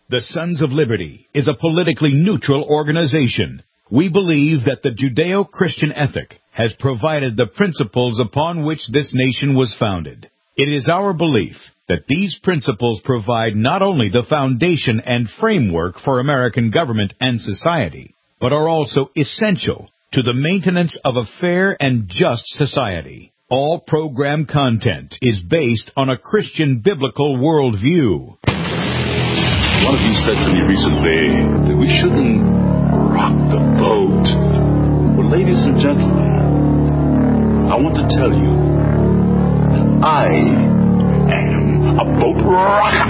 The Sons of Liberty is a politically neutral organization. We believe that the Judeo-Christian ethic has provided the principles upon which this nation was founded. It is our belief that these principles provide not only the foundation and framework for American government and society, but are also essential to the maintenance of a fair and just society. All program content is based on a Christian biblical worldview. One of you said to me recently that we shouldn't rock the boat. Well, ladies and gentlemen, I want to tell you that I am a boat rocker.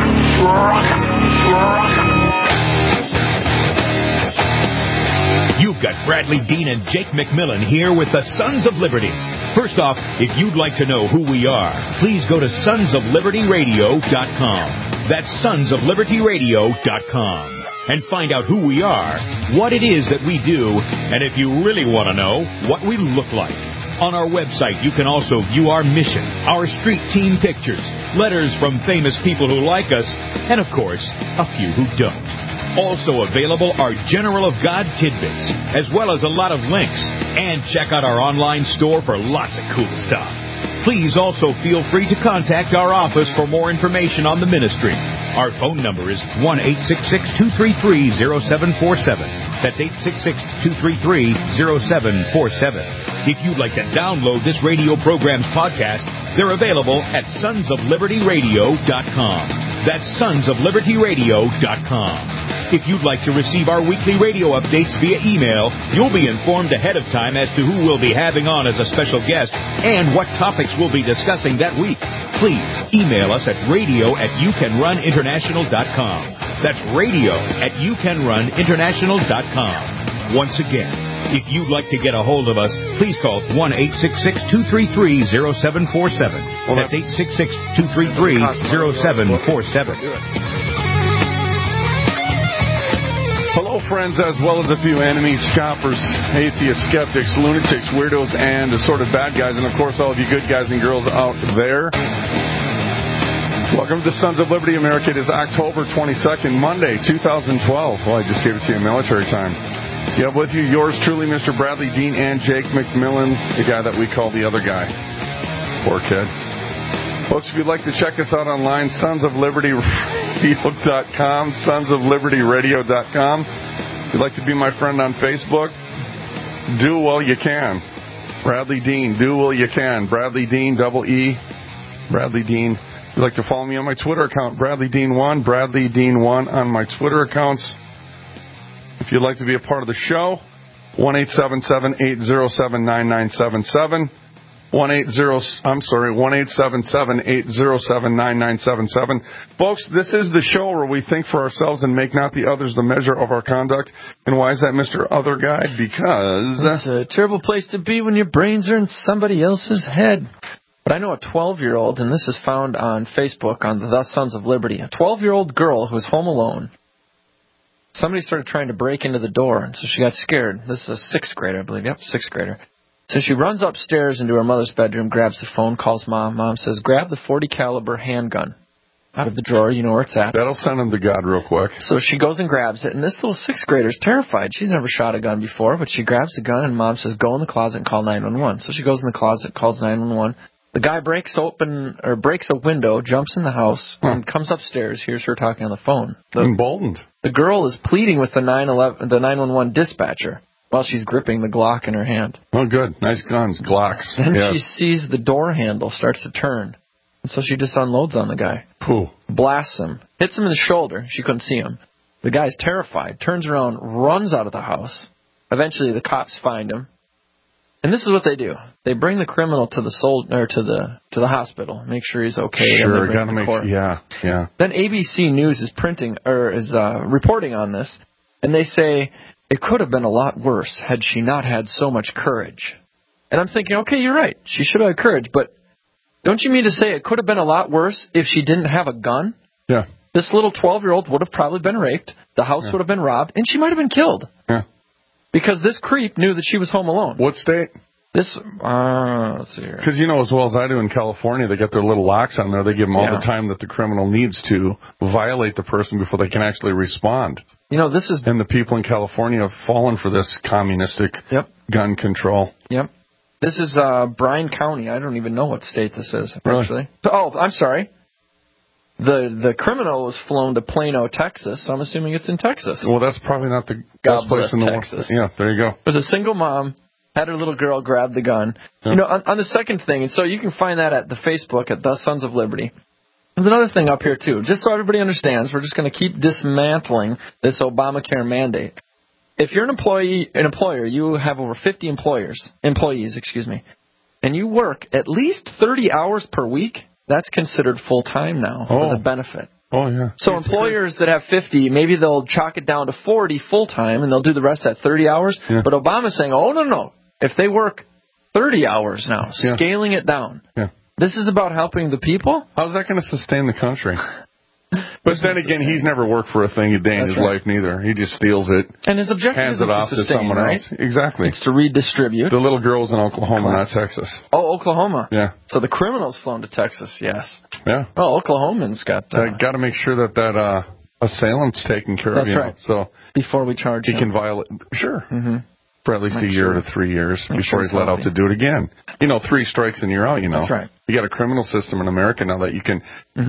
You've got Bradley Dean and Jake McMillan here with the Sons of Liberty. First off, if you'd like to know who we are, please go to sonsoflibertyradio.com. That's sonsoflibertyradio.com. And find out who we are, what it is that we do, and if you really want to know, what we look like. On our website, you can also view our mission, our street team pictures, letters from famous people who like us, and of course, a few who don't. Also available are General of God tidbits, as well as a lot of links. And check out our online store for lots of cool stuff. Please also feel free to contact our office for more information on the ministry. Our phone number is 1-866-233-0747. That's 866-233-0747. If you'd like to download this radio program's podcast, they're available at sonsoflibertyradio.com. That's sonsoflibertyradio.com. If you'd like to receive our weekly radio updates via email, you'll be informed ahead of time as to who we'll be having on as a special guest and what topics we'll be discussing that week. Please email us at radio@youcanruninternational.com. That's radio@youcanruninternational.com. Once again, if you'd like to get a hold of us, please call 1-866-233-0747. That's 866-233-0747. Hello, friends, as well as a few enemies, scoffers, atheists, skeptics, lunatics, weirdos, and assorted bad guys, and, of course, all of you good guys and girls out there. Welcome to Sons of Liberty America. It is October 22nd, Monday, 2012. Well, I just gave it to you in military time. You have with you yours truly, Mr. Bradley Dean and Jake McMillan, the guy that we call the other guy. Poor kid. Folks, if you'd like to check us out online, sonsoflibertyradio.com, sonsoflibertyradio.com. If you'd like to be my friend on Facebook, do while you can. Bradley Dean, do while you can. Bradley Dean, double E, Bradley Dean. If you'd like to follow me on my Twitter account, Bradley Dean1, Bradley Dean1 on my Twitter accounts. If you'd like to be a part of the show, 1-877-807-9977. 1-877-807-9977. Folks, this is the show where we think for ourselves and make not the others the measure of our conduct. And why is that, Mr. Other Guy? Because it's a terrible place to be when your brains are in somebody else's head. But I know a 12-year-old, and this is found on Facebook on the Sons of Liberty, a 12-year-old girl who was home alone. Somebody started trying to break into the door, and so she got scared. This is a sixth grader, I believe. Yep, sixth grader. So she runs upstairs into her mother's bedroom, grabs the phone, calls Mom. Mom says, grab the .40 caliber handgun out of the drawer. You know where it's at. That'll send him to God real quick. So she goes and grabs it, and this little sixth grader's terrified. She's never shot a gun before, but she grabs the gun, and Mom says, go in the closet and call 911. So she goes in the closet, calls 911. The guy breaks a window, jumps in the house, and comes upstairs, hears her talking on the phone. Emboldened. The girl is pleading with the 911 dispatcher while she's gripping the Glock in her hand. Oh, good. Nice guns, Glocks. Then she sees the door handle starts to turn, and so she just unloads on the guy. Pooh. Blasts him. Hits him in the shoulder. She couldn't see him. The guy's terrified, turns around, runs out of the house. Eventually, the cops find him. And this is what they do. They bring the criminal to the to the hospital, make sure he's okay. Sure, gotta make yeah. Then ABC News is reporting on this, and they say it could have been a lot worse had she not had so much courage. And I'm thinking, okay, you're right. She should have had courage, but don't you mean to say it could have been a lot worse if she didn't have a gun? Yeah. This little 12-year-old would have probably been raped, the house would have been robbed, and she might have been killed. Yeah. Because this creep knew that she was home alone. What state? This, let's see here. Because you know as well as I do in California, they got their little locks on there. They give them all the time that the criminal needs to violate the person before they can actually respond. You know, this is... And the people in California have fallen for this communistic gun control. Yep. This is Bryan County. I don't even know what state this is, actually. Really? Oh, I'm sorry. The criminal was flown to Plano, Texas, so I'm assuming it's in Texas. Well, that's probably not the best place in the world. Yeah, there you go. It was a single mom, had her little girl grab the gun. Yep. You know, on the second thing, and so you can find that at the Facebook at The Sons of Liberty. There's another thing up here, too. Just so everybody understands, we're just going to keep dismantling this Obamacare mandate. If you're an employer, you have over 50 employees, and you work at least 30 hours per week, that's considered full-time now for the benefit. Oh, yeah. So employers that have 50, maybe they'll chalk it down to 40 full-time, and they'll do the rest at 30 hours. Yeah. But Obama's saying, oh, no. If they work 30 hours now, scaling it down. Yeah. This is about helping the people. How's that going to sustain the country? But then again, he's never worked for a thing a day in his life, neither. He just steals it. And his objective is to sustain, someone else. Exactly. It's to redistribute. The little girl's in Oklahoma, not Texas. Oh, Oklahoma. Yeah. So the criminal's flown to Texas, yes. Yeah. Well, Oklahoman's got... got to make sure that assailant's taken care of. That's right. So before we charge him. He can violate... Sure. Mm-hmm. For at least a year to 3 years before he's let out to do it again. 3 strikes and you're out, That's right. You got a criminal system in America now that you can...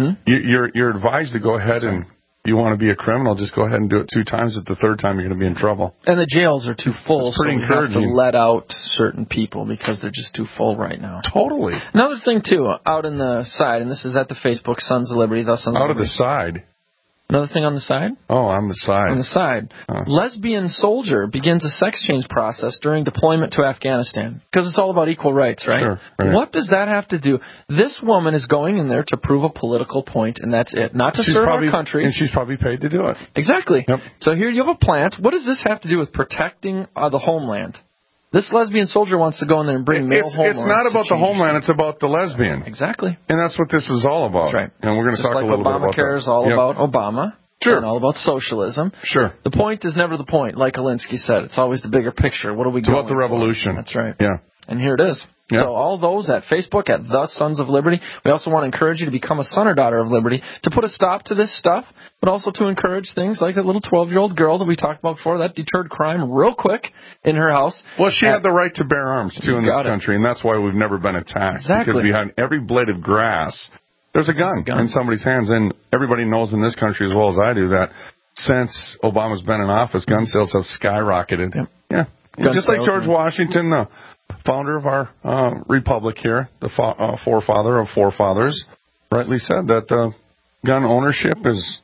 You're advised to go ahead and... You want to be a criminal, just go ahead and do it 2 times. At the 3rd time, you're going to be in trouble. And the jails are too full, so we have to let out certain people because they're just too full right now. Totally. Another thing, too, out in the side, and this is at the Facebook, Sons of Liberty, The Sons of Liberty. Out of the side? Another thing on the side? Oh, on the side. On the side. Lesbian soldier begins a sex change process during deployment to Afghanistan. Because it's all about equal rights, right? Sure. Right. What does that have to do? This woman is going in there to prove a political point, and that's it. Not to serve our country. And she's probably paid to do it. Exactly. Yep. So here you have a plant. What does this have to do with protecting the homeland? This lesbian soldier wants to go in there and bring male homeland. It's not about the homeland, it's about the lesbian. Exactly. And that's what this is all about. That's right. And we're going to talk a little bit about that. Obamacare is all about Obama. Sure. And all about socialism. Sure. The point is never the point, like Alinsky said. It's always the bigger picture. What are we going about the revolution. For? That's right. Yeah. And here it is. Yeah. So all those at Facebook, at The Sons of Liberty. We also want to encourage you to become a son or daughter of liberty, to put a stop to this stuff, but also to encourage things like that little 12-year-old girl that we talked about before. That deterred crime real quick in her house. Well, she had the right to bear arms, too, in this country, and that's why we've never been attacked. Exactly. Because behind every blade of grass, there's a gun in somebody's hands. And everybody knows in this country as well as I do that since Obama's been in office, gun sales have skyrocketed. Yep. Yeah. Just like George Washington, the founder of our republic here, the forefather of forefathers, rightly said that gun ownership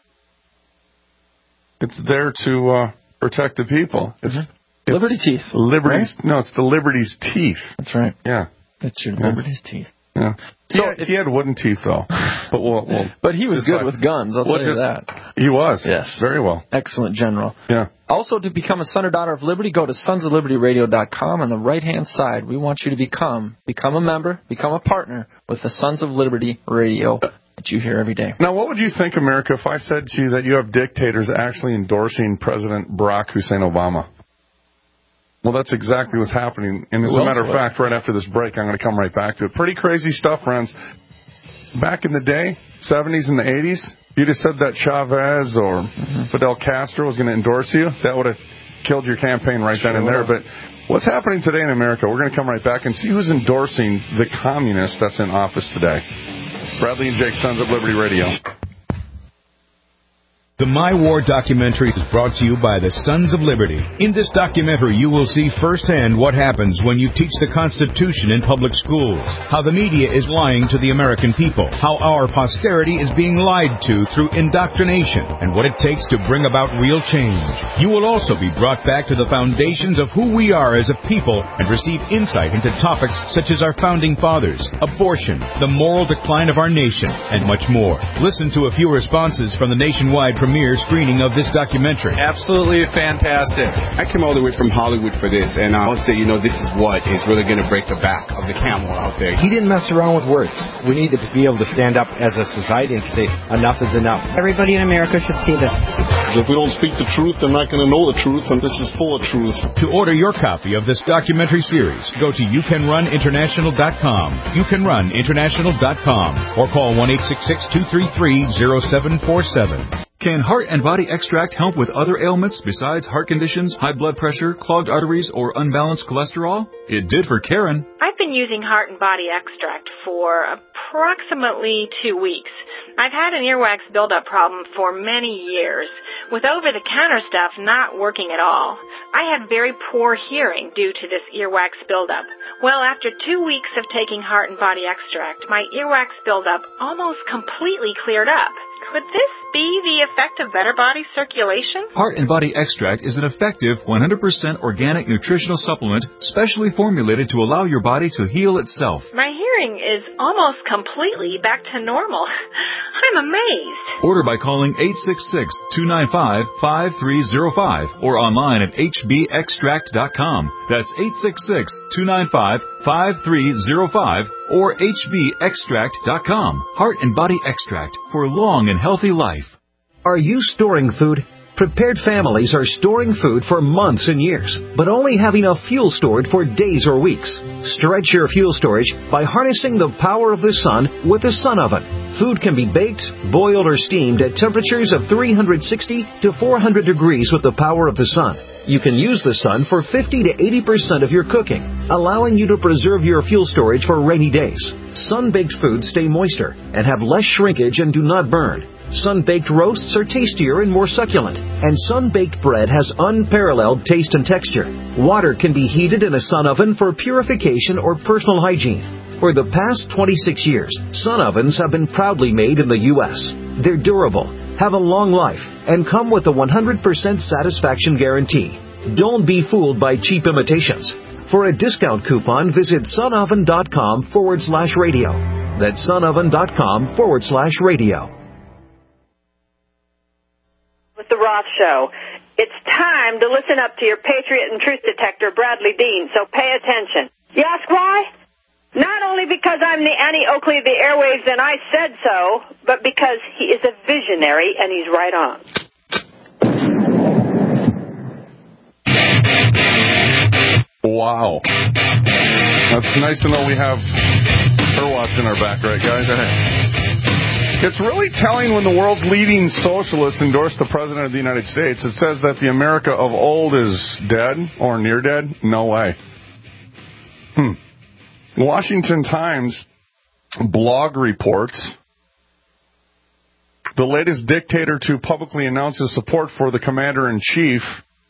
it's there to protect the people. It's liberty teeth. Liberty's, right? No, it's the liberty's teeth. That's right. Yeah. It's your liberty's teeth. Yeah. So he had wooden teeth, though. But he was good with guns, I'll tell you that. He was. Yes. Very well. Excellent general. Yeah. Also, to become a son or daughter of liberty, go to sonsoflibertyradio.com. On the right-hand side, we want you to become a member, become a partner with the Sons of Liberty Radio that you hear every day. Now, what would you think, America, if I said to you that you have dictators actually endorsing President Barack Hussein Obama? Well, that's exactly what's happening. And as a matter of fact, right after this break, I'm going to come right back to it. Pretty crazy stuff, friends. Back in the day, 70s and the 80s, you'd have said that Chavez or Fidel Castro was going to endorse you. That would have killed your campaign right then and there. But what's happening today in America? We're going to come right back and see who's endorsing the communist that's in office today. Bradley and Jake, Sons of Liberty Radio. The My War documentary is brought to you by the Sons of Liberty. In this documentary, you will see firsthand what happens when you teach the Constitution in public schools, how the media is lying to the American people, how our posterity is being lied to through indoctrination, and what it takes to bring about real change. You will also be brought back to the foundations of who we are as a people and receive insight into topics such as our founding fathers, abortion, the moral decline of our nation, and much more. Listen to a few responses from the nationwide premiere screening of this documentary. Absolutely fantastic. I came all the way from Hollywood for this, and I want to say, this is what is really going to break the back of the camel out there. He didn't mess around with words. We need to be able to stand up as a society and say, enough is enough. Everybody in America should see this. If we don't speak the truth, they're not going to know the truth, and this is full of truth. To order your copy of this documentary series, go to youcanruninternational.com, youcanruninternational.com, or call 1-866-233-0747. Can Heart and Body Extract help with other ailments besides heart conditions, high blood pressure, clogged arteries, or unbalanced cholesterol? It did for Karen. I've been using Heart and Body Extract for approximately 2 weeks. I've had an earwax buildup problem for many years, with over-the-counter stuff not working at all. I had very poor hearing due to this earwax buildup. Well, after 2 weeks of taking Heart and Body Extract, my earwax buildup almost completely cleared up. Could this be the effect of better body circulation? Heart and Body Extract is an effective 100% organic nutritional supplement specially formulated to allow your body to heal itself. My hearing is almost completely back to normal. I'm amazed. Order by calling 866-295-5305 or online at hbextract.com. That's 866-295-5305 or hbextract.com. Heart and Body Extract for long and healthy life. Are you storing food? Prepared families are storing food for months and years, but only have enough fuel stored for days or weeks. Stretch your fuel storage by harnessing the power of the sun with a sun oven. Food can be baked, boiled, or steamed at temperatures of 360 to 400 degrees with the power of the sun. You can use the sun for 50 to 80% of your cooking, allowing you to preserve your fuel storage for rainy days. Sun-baked foods stay moister and have less shrinkage and do not burn. Sun-baked roasts are tastier and more succulent, and sun-baked bread has unparalleled taste and texture. Water can be heated in a sun oven for purification or personal hygiene. For the past 26 years, sun ovens have been proudly made in the U.S. They're durable, have a long life, and come with a 100% satisfaction guarantee. Don't be fooled by cheap imitations. For a discount coupon, visit sunoven.com/radio. That's sunoven.com/radio. With the Roth Show. It's time to listen up to your patriot and truth detector, Bradley Dean, so pay attention. You ask why? Not only because I'm the Annie Oakley of the airwaves and I said so, but because he is a visionary and he's right on. Wow. That's nice to know we have her watching our back, right, guys? It's really telling when the world's leading socialists endorse the President of the United States. It says that the America of old is dead or near dead. No way. Washington Times blog reports the latest dictator to publicly announce his support for the commander-in-chief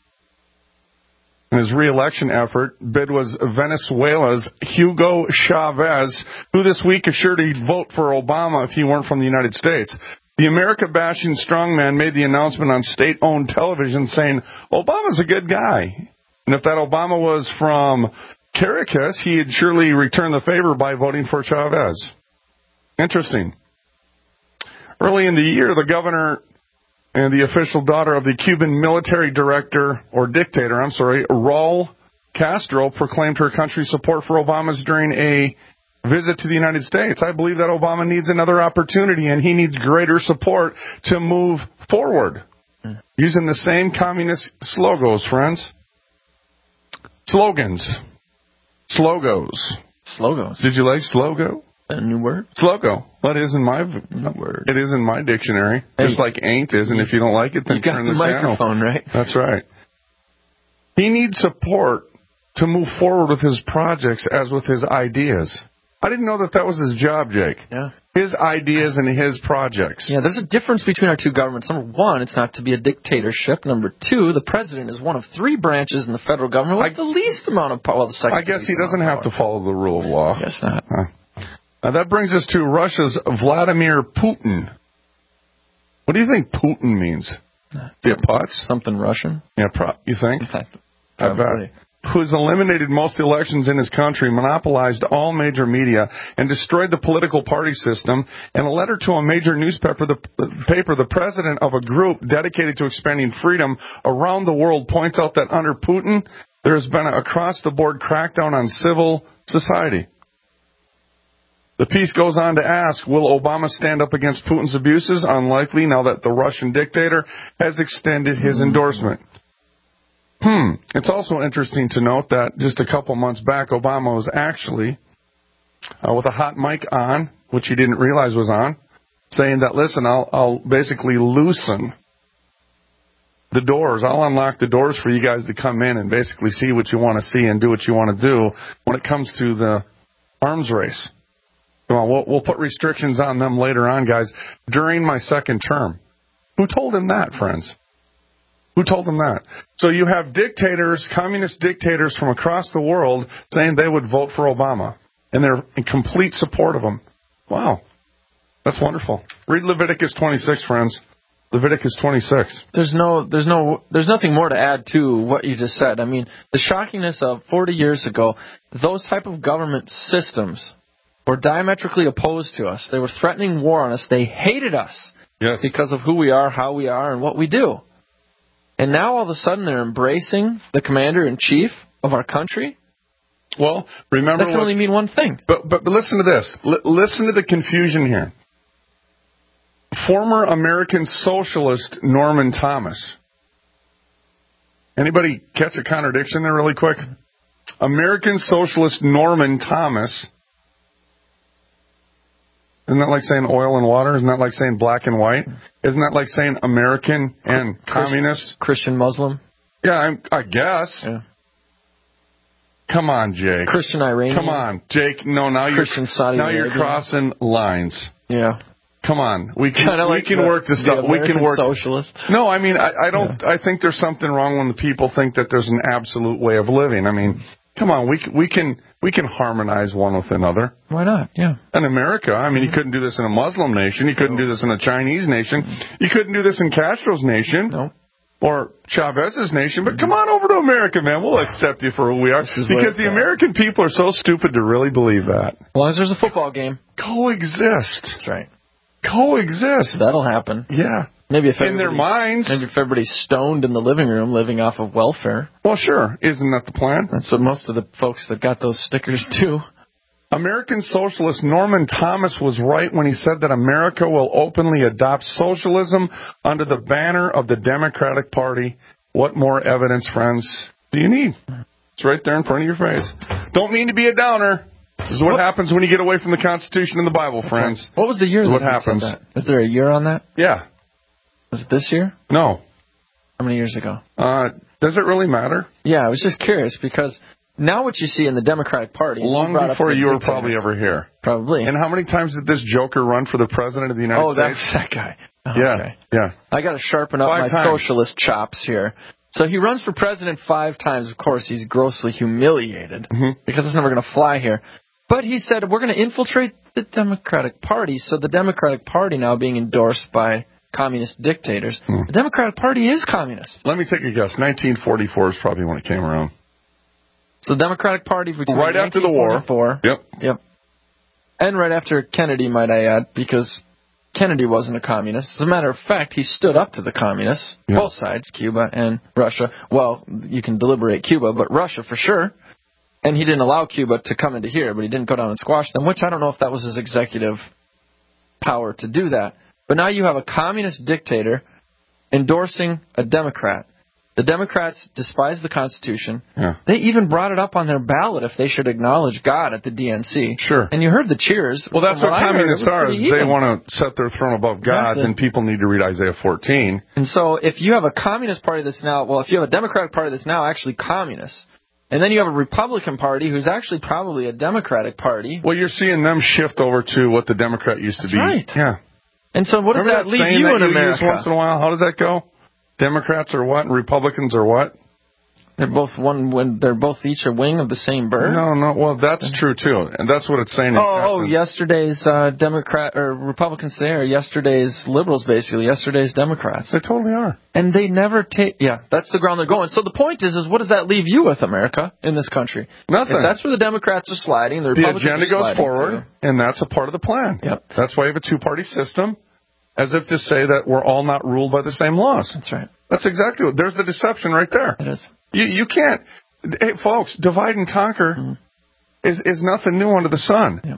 in his re-election effort bid was Venezuela's Hugo Chavez, who this week assured he'd vote for Obama if he weren't from the United States. The America-bashing strongman made the announcement on state-owned television saying, Obama's a good guy. And if that Obama was from Caracas, he'd surely return the favor by voting for Chavez. Interesting. Early in the year, the governor and the official daughter of the Cuban military dictator, Raul Castro, proclaimed her country's support for Obama's during a visit to the United States. I believe that Obama needs another opportunity, and he needs greater support to move forward. Using the same communist slogos, friends. Slogans. Slogos. Slogos. Did you like slogo? A new word? Slogo. Well, it is in my word. It is in my dictionary. Hey, just like ain't is, and if you don't like it, then you got turn the microphone, channel. Right? That's right. He needs support to move forward with his projects as with his ideas. I didn't know that was his job, Jake. Yeah. His ideas and his projects. Yeah, there's a difference between our two governments. Number one, it's not to be a dictatorship. Number two, the president is one of three branches in the federal government with the least amount of power. Well, the second. I guess he doesn't have to follow the rule of law. I guess not. That brings us to Russia's Vladimir Putin. What do you think Putin means? Something Russian? Yeah, you think? I bet. Who's eliminated most elections in his country, monopolized all major media, and destroyed the political party system. In a letter to a major newspaper, the president of a group dedicated to expanding freedom around the world points out that under Putin, there has been an across-the-board crackdown on civil society. The piece goes on to ask, will Obama stand up against Putin's abuses? Unlikely, now that the Russian dictator has extended his endorsement. It's also interesting to note that just a couple months back, Obama was actually, with a hot mic on, which he didn't realize was on, saying that, listen, I'll basically loosen the doors. I'll unlock the doors for you guys to come in and basically see what you want to see and do what you want to do when it comes to the arms race. Well, we'll put restrictions on them later on, guys, during my second term. Who told him that, friends? Who told them that? So you have dictators, communist dictators from across the world saying they would vote for Obama. And they're in complete support of him. Wow. That's wonderful. Read Leviticus 26, friends. Leviticus 26. There's nothing more to add to what you just said. I mean, the shockingness of 40 years ago, those type of government systems were diametrically opposed to us. They were threatening war on us. They hated us because of who we are, how we are, and what we do. And now all of a sudden they're embracing the commander-in-chief of our country? Well, remember... That can only mean one thing. But listen to this. Listen to the confusion here. Former American socialist Norman Thomas. Anybody catch a contradiction there really quick? American socialist Norman Thomas. Isn't that like saying oil and water? Isn't that like saying black and white? Isn't that like saying American and communist? Christian Muslim? Yeah, I guess. Yeah. Come on, Jake. Christian Iranian? Come on, Jake. No, now you're crossing lines. Yeah. Come on, we can work this stuff. We can work socialist. No, I mean I don't. Yeah. I think there's something wrong when the people think that there's an absolute way of living. I mean, come on, we can harmonize one with another. Why not? Yeah. In America, I mean, you couldn't do this in a Muslim nation. You couldn't do this in a Chinese nation. You couldn't do this in Castro's nation. No. Or Chavez's nation. But come on over to America, man. We'll accept you for who we are. Because the American people are so stupid to really believe that. As long as there's a football game. Coexist. That's right. Coexist. That'll happen. Yeah. Maybe if in their minds. Maybe if everybody's stoned in the living room living off of welfare. Well, sure. Isn't that the plan? That's what most of the folks that got those stickers do. American socialist Norman Thomas was right when he said that America will openly adopt socialism under the banner of the Democratic Party. What more evidence, friends, do you need? It's right there in front of your face. Don't mean to be a downer. This is what happens when you get away from the Constitution and the Bible, friends. What was the year that happens? Said that? Is there a year on that? Yeah. Was it this year? No. How many years ago? Does it really matter? Yeah, I was just curious because now what you see in the Democratic Party... Long before you were probably ever here. Probably. And how many times did this joker run for the president of the United States? Oh, that guy. Oh, yeah, okay. Yeah. I got to sharpen up my socialist chops here. So he runs for president 5 times. Of course, he's grossly humiliated because it's never going to fly here. But he said, we're going to infiltrate the Democratic Party. So the Democratic Party now being endorsed by communist dictators. The Democratic Party is communist. Let me take a guess. 1944 is probably when it came around. So the Democratic Party between right after the war. Yep. And right after Kennedy, might I add, because Kennedy wasn't a communist. As a matter of fact, he stood up to the communists, both sides, Cuba and Russia. Well, you can deliberate Cuba, but Russia for sure. And he didn't allow Cuba to come into here, but he didn't go down and squash them, which I don't know if that was his executive power to do that. But now you have a communist dictator endorsing a Democrat. The Democrats despise the Constitution. Yeah. They even brought it up on their ballot if they should acknowledge God at the DNC. Sure. And you heard the cheers. Well, that's what communists are. Is they want to set their throne above God's, and people need to read Isaiah 14. And so if you have a communist party that's now, well, if you have a Democratic party that's now actually communist, and then you have a Republican Party who's actually probably a Democratic Party. Well, you're seeing them shift over to what the Democrat used to be. Right. Yeah. And so what does that leave you in America? Once in a while, how does that go? Democrats are what and Republicans are what? They're both they're both each a wing of the same bird. No. Well, that's true too, and that's what it's saying. Yesterday's Democrat or Republicans today are yesterday's liberals, basically. Yesterday's Democrats. They totally are, and they never take. Yeah, that's the ground they're going. So the point is what does that leave you with, America, in this country? Nothing. If that's where the Democrats are sliding. The agenda goes forward, and that's a part of the plan. Yep. That's why you have a 2-party system. As if to say that we're all not ruled by the same laws. That's right. That's exactly what. There's the deception right there. It is. You can't. Hey, folks, divide and conquer is nothing new under the sun. Yep.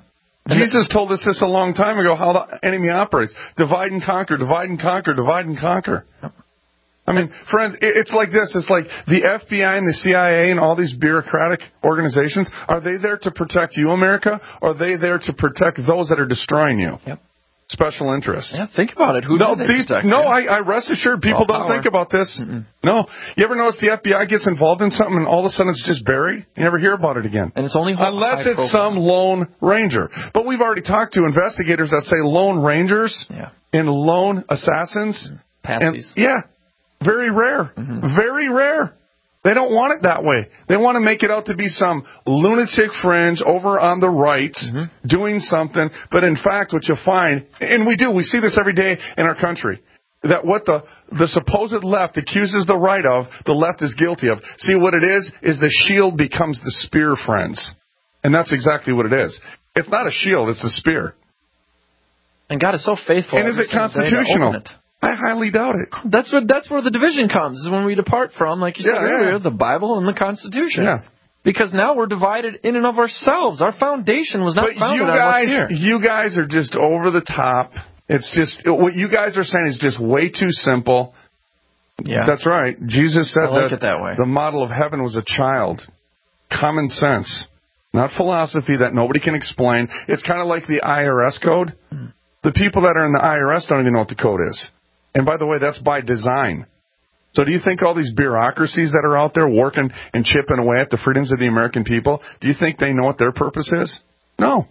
Jesus told us this a long time ago, how the enemy operates. Divide and conquer, divide and conquer, divide and conquer. I mean, friends, it's like this. It's like the FBI and the CIA and all these bureaucratic organizations, are they there to protect you, America, or are they there to protect those that are destroying you? Yep. Special interests. Yeah, think about it. I rest assured people don't think about this. No. You ever notice the FBI gets involved in something and all of a sudden it's just buried? You never hear about it again. And it's only unless it's some lone ranger. But we've already talked to investigators that say lone rangers and lone assassins. Patsies. Very rare. Very rare. They don't want it that way. They want to make it out to be some lunatic fringe over on the right doing something. But in fact, what you'll find, and we see this every day in our country, that what the supposed left accuses the right of, the left is guilty of. See, what it is the shield becomes the spear, friends. And that's exactly what it is. It's not a shield, it's a spear. And God is so faithful. And is it constitutional? I highly doubt it. That's where the division comes, is when we depart from, like you said earlier, the Bible and the Constitution. Yeah. Because now we're divided in and of ourselves. Our foundation was not founded on what's here. You guys are just over the top. It's just, what you guys are saying is just way too simple. Yeah. That's right. Jesus said that way. The model of heaven was a child. Common sense. Not philosophy that nobody can explain. It's kind of like the IRS code. The people that are in the IRS don't even know what the code is. And by the way, that's by design. So do you think all these bureaucracies that are out there working and chipping away at the freedoms of the American people, do you think they know what their purpose is? No.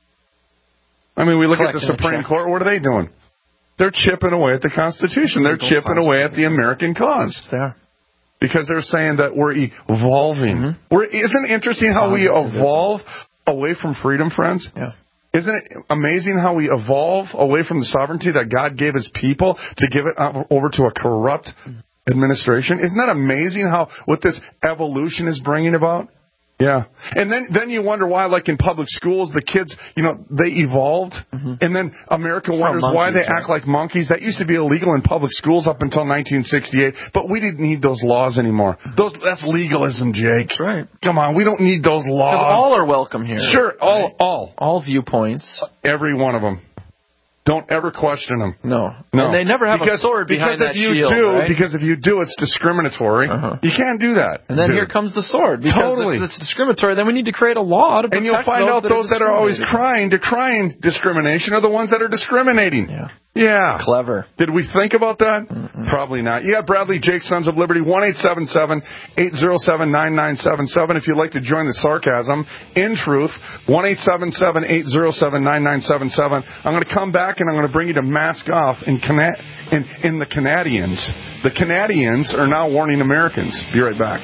I mean, we look at the Supreme Court, what are they doing? They're chipping away at the Constitution. They're chipping away at the American cause. They are. Because they're saying that we're evolving. Isn't it interesting how we evolve away from freedom, friends? Yeah. Isn't it amazing how we evolve away from the sovereignty that God gave His people to give it over to a corrupt administration? Isn't that amazing how what this evolution is bringing about? Yeah. And then you wonder why, like in public schools, the kids, they evolved. And then America wonders why they act like monkeys. That used to be illegal in public schools up until 1968. But we didn't need those laws anymore. That's legalism, Jake. That's right. Come on, we don't need those laws. Because all are welcome here. Sure, all viewpoints. Every one of them. Don't ever question them. No. And they never have a sword behind that shield. Because if you do, it's discriminatory. You can't do that. And then here comes the sword. Because if it's discriminatory, then we need to create a law to protect. And you'll find out those that are always decrying discrimination are the ones that are discriminating. Yeah. Clever. Did we think about that? Probably not. Yeah, Bradley, Jake, Sons of Liberty, 1-877-807-9977. If you'd like to join the sarcasm, in truth, 1-877-807-9977. I'm going to come back and I'm going to bring you to mask off in the Canadians. The Canadians are now warning Americans. Be right back.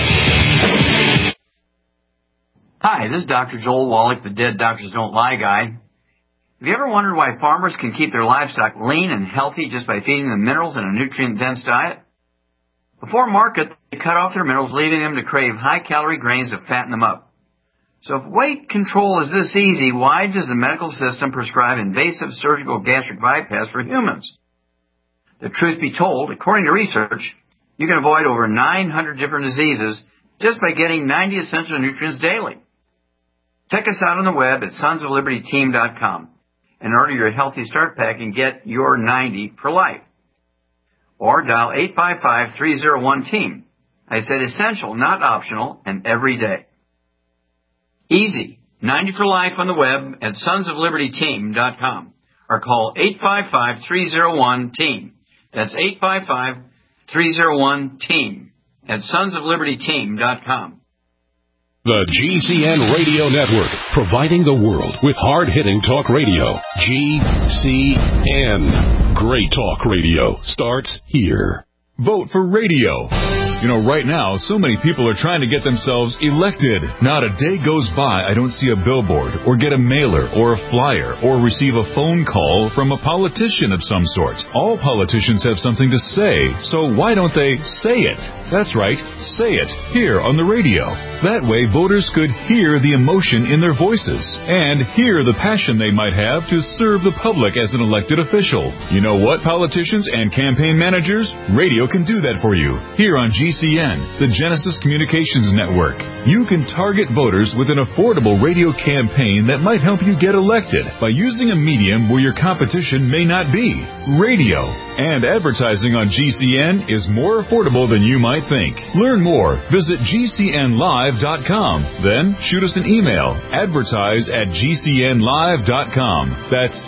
Hi, this is Dr. Joel Wallach, the Dead Doctors Don't Lie guy. Have you ever wondered why farmers can keep their livestock lean and healthy just by feeding them minerals in a nutrient-dense diet? Before market, they cut off their minerals, leaving them to crave high-calorie grains to fatten them up. So if weight control is this easy, why does the medical system prescribe invasive surgical gastric bypass for humans? The truth be told, according to research, you can avoid over 900 different diseases just by getting 90 essential nutrients daily. Check us out on the web at sonsoflibertyteam.com. And order your Healthy Start Pack and get your 90 for life. Or dial 855-301-TEAM. I said essential, not optional, and every day. Easy. 90 for life on the web at sonsoflibertyteam.com. Or call 855-301-TEAM. That's 855-301-TEAM at sonsoflibertyteam.com. The GCN Radio Network, providing the world with hard-hitting talk radio. GCN. Great talk radio starts here. Vote for radio. Right now, so many people are trying to get themselves elected. Not a day goes by I don't see a billboard or get a mailer or a flyer or receive a phone call from a politician of some sort. All politicians have something to say, so why don't they say it? That's right, say it here on the radio. That way voters could hear the emotion in their voices and hear the passion they might have to serve the public as an elected official. You know what, politicians and campaign managers? Radio can do that for you. Here on GCN, the Genesis Communications Network, you can target voters with an affordable radio campaign that might help you get elected by using a medium where your competition may not be, radio. And advertising on GCN is more affordable than you might think. Learn more. Visit GCNlive.com. Then shoot us an email. Advertise@GCNlive.com. That's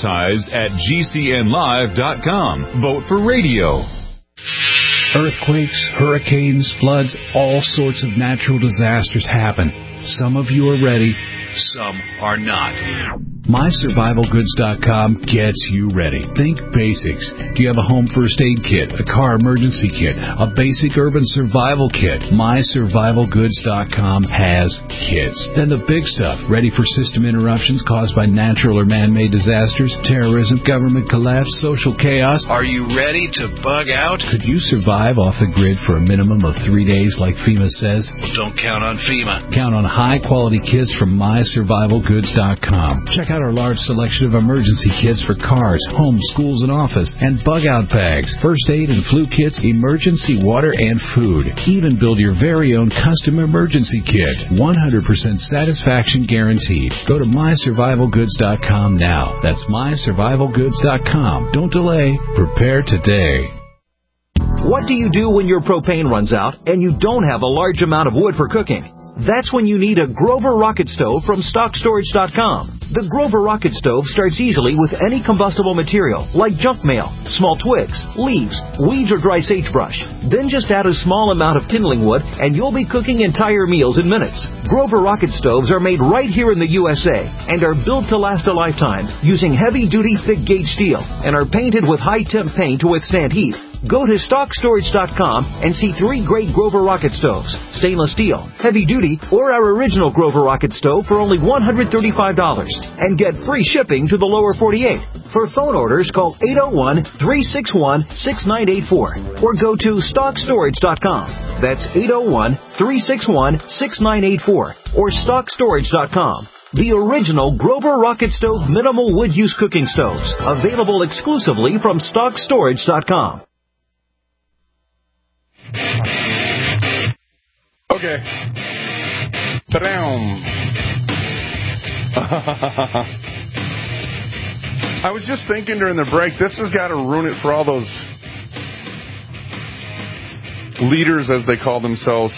advertise@GCNlive.com. Vote for radio. Earthquakes, hurricanes, floods, all sorts of natural disasters happen. Some of you are ready, some are not. MySurvivalGoods.com gets you ready. Think basics. Do you have a home first aid kit, a car emergency kit, a basic urban survival kit? MySurvivalGoods.com has kits. Then the big stuff, ready for system interruptions caused by natural or man-made disasters, terrorism, government collapse, social chaos. Are you ready to bug out? Could you survive off the grid for a minimum of 3 days like FEMA says? Well, don't count on FEMA. Count on high-quality kits from MySurvivalGoods.com. Check out our large selection of emergency kits for cars, homes, schools, and office, and bug-out bags, first aid and flu kits, emergency water, and food. Even build your very own custom emergency kit. 100% satisfaction guaranteed. Go to MySurvivalGoods.com now. That's MySurvivalGoods.com. Don't delay. Prepare today. What do you do when your propane runs out and you don't have a large amount of wood for cooking? That's when you need a Grover Rocket Stove from StockStorage.com. The Grover Rocket Stove starts easily with any combustible material, like junk mail, small twigs, leaves, weeds, or dry sagebrush. Then just add a small amount of kindling wood, and you'll be cooking entire meals in minutes. Grover Rocket Stoves are made right here in the USA and are built to last a lifetime using heavy-duty, thick-gauge steel and are painted with high-temp paint to withstand heat. Go to StockStorage.com and see 3 great Grover Rocket Stoves, stainless steel, heavy-duty, or our original Grover Rocket Stove for only $135, and get free shipping to the lower 48. For phone orders, call 801-361-6984 or go to StockStorage.com. That's 801-361-6984 or StockStorage.com. The original Grover Rocket Stove minimal wood use cooking stoves, available exclusively from StockStorage.com. Okay. Ta-dam. I was just thinking during the break, this has got to ruin it for all those leaders, as they call themselves,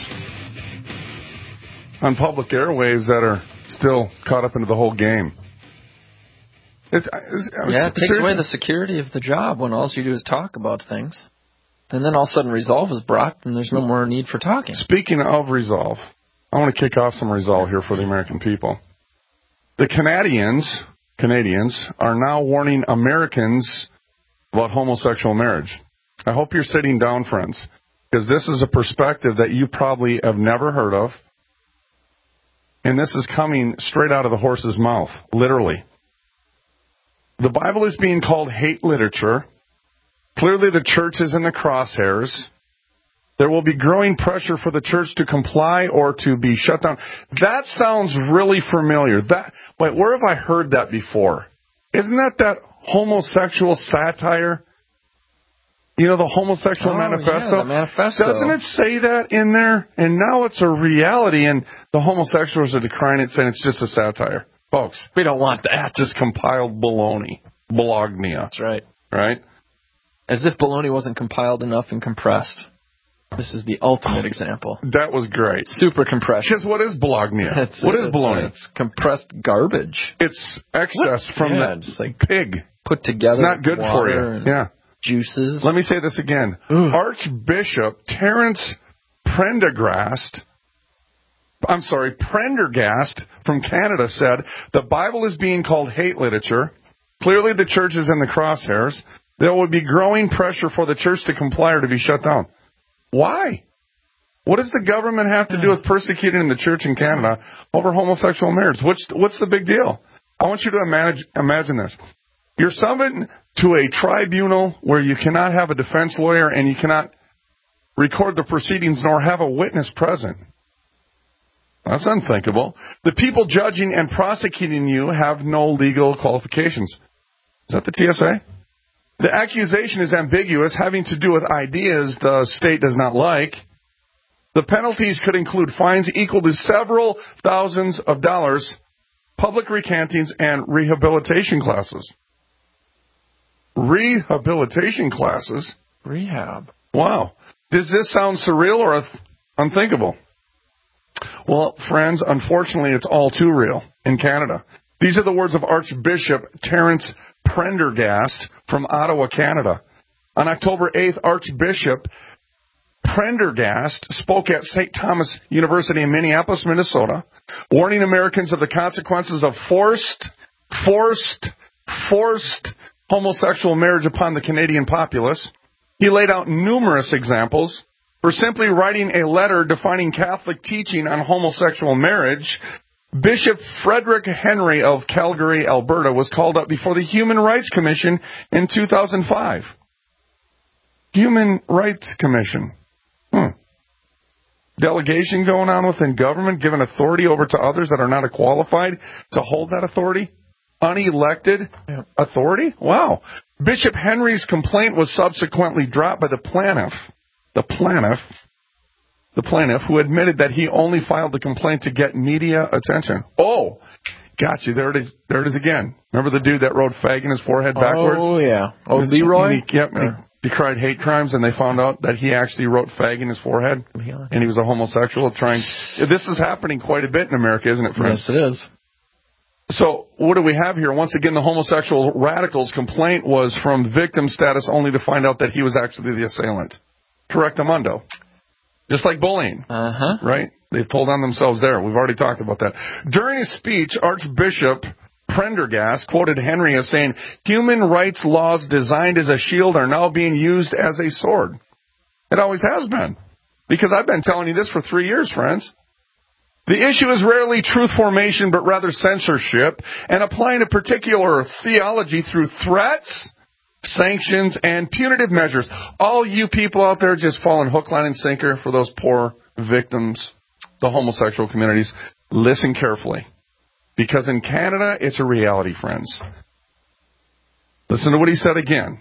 on public airwaves that are still caught up into the whole game. It takes away the security of the job when all you do is talk about things. And then all of a sudden resolve is brought, and there's no more need for talking. Speaking of resolve, I want to kick off some resolve here for the American people. The Canadians are now warning Americans about homosexual marriage. I hope you're sitting down, friends, because this is a perspective that you probably have never heard of. And this is coming straight out of the horse's mouth, literally. The Bible is being called hate literature. Clearly the church is in the crosshairs. There will be growing pressure for the church to comply or to be shut down. That sounds really familiar. Wait, where have I heard that before? Isn't that homosexual satire? You know, the homosexual manifesto? Yeah, the manifesto. Doesn't it say that in there? And now it's a reality, and the homosexuals are decrying it, saying it's just a satire. Folks, we don't want that. Just compiled baloney. Bologna. That's right. Right? As if baloney wasn't compiled enough and compressed. This is the ultimate example. That was great. Super compressed. Because what is bologna? What is bologna? It's compressed garbage. It's excess from the pig. Put together. It's not good for you. Yeah. Juices. Let me say this again. Archbishop Terence Prendergast from Canada said, the Bible is being called hate literature. Clearly the church is in the crosshairs. There will be growing pressure for the church to comply or to be shut down. Why? What does the government have to do with persecuting the church in Canada over homosexual marriage? What's the big deal? I want you to imagine this. You're summoned to a tribunal where you cannot have a defense lawyer and you cannot record the proceedings, nor have a witness present. That's unthinkable. The people judging and prosecuting you have no legal qualifications. Is that the TSA? The accusation is ambiguous, having to do with ideas the state does not like. The penalties could include fines equal to several thousands of dollars, public recantings, and rehabilitation classes. Rehabilitation classes? Rehab. Wow. Does this sound surreal or unthinkable? Well, friends, unfortunately, it's all too real in Canada. These are the words of Archbishop Terence Prendergast from Ottawa, Canada. On October 8th, Archbishop Prendergast spoke at St. Thomas University in Minneapolis, Minnesota, warning Americans of the consequences of forced homosexual marriage upon the Canadian populace. He laid out numerous examples. For simply writing a letter defining Catholic teaching on homosexual marriage, Bishop Frederick Henry of Calgary, Alberta, was called up before the Human Rights Commission in 2005. Human Rights Commission. Delegation going on within government, giving authority over to others that are not qualified to hold that authority? Unelected authority? Wow. Bishop Henry's complaint was subsequently dropped by the plaintiff, who admitted that he only filed the complaint to get media attention. Oh, got you. There it is again. Remember the dude that wrote fag in his forehead backwards? Oh, yeah. Oh, Leroy? He cried hate crimes, and they found out that he actually wrote fag in his forehead, and he was a homosexual. This is happening quite a bit in America, isn't it, friends? Yes, it is. So what do we have here? Once again, the homosexual radical's complaint was from victim status only to find out that he was actually the assailant. Correctamundo. Just like bullying. Right? They've told on themselves there. We've already talked about that. During his speech, Archbishop Prendergast quoted Henry as saying, "Human rights laws designed as a shield are now being used as a sword." It always has been. Because I've been telling you this for 3 years, friends. The issue is rarely truth formation, but rather censorship, and applying a particular theology through threats, sanctions, and punitive measures. All you people out there just falling hook, line, and sinker for those poor victims, the homosexual communities. Listen carefully. Because in Canada, it's a reality, friends. Listen to what he said again.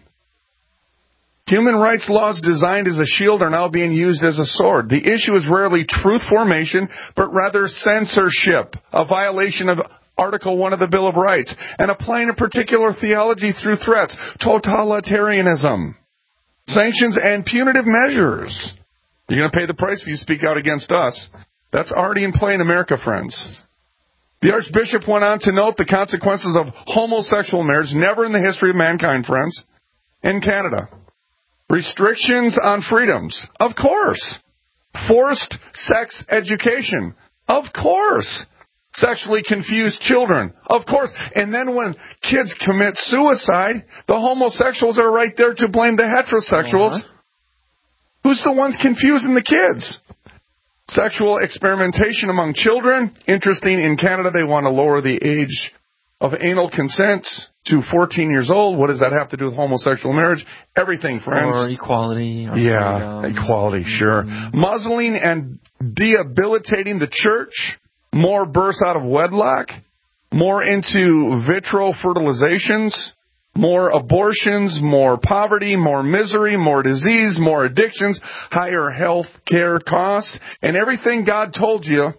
Human rights laws designed as a shield are now being used as a sword. The issue is rarely truth formation, but rather censorship, a violation of Article 1 of the Bill of Rights, and applying a particular theology through threats, totalitarianism, sanctions, and punitive measures. You're going to pay the price if you speak out against us. That's already in play in America, friends. The Archbishop went on to note the consequences of homosexual marriage, never in the history of mankind, friends, in Canada. Restrictions on freedoms, of course. Forced sex education, of course. Sexually confused children, of course. And then when kids commit suicide, the homosexuals are right there to blame the heterosexuals. Who's the ones confusing the kids? Sexual experimentation among children. Interesting, in Canada they want to lower the age of anal consent to 14 years old. What does that have to do with homosexual marriage? Everything, friends. Or equality. Or equality, sure. Muzzling and debilitating the church. More births out of wedlock. More into vitro fertilizations. More abortions, more poverty, more misery, more disease, more addictions, higher health care costs, and everything God told you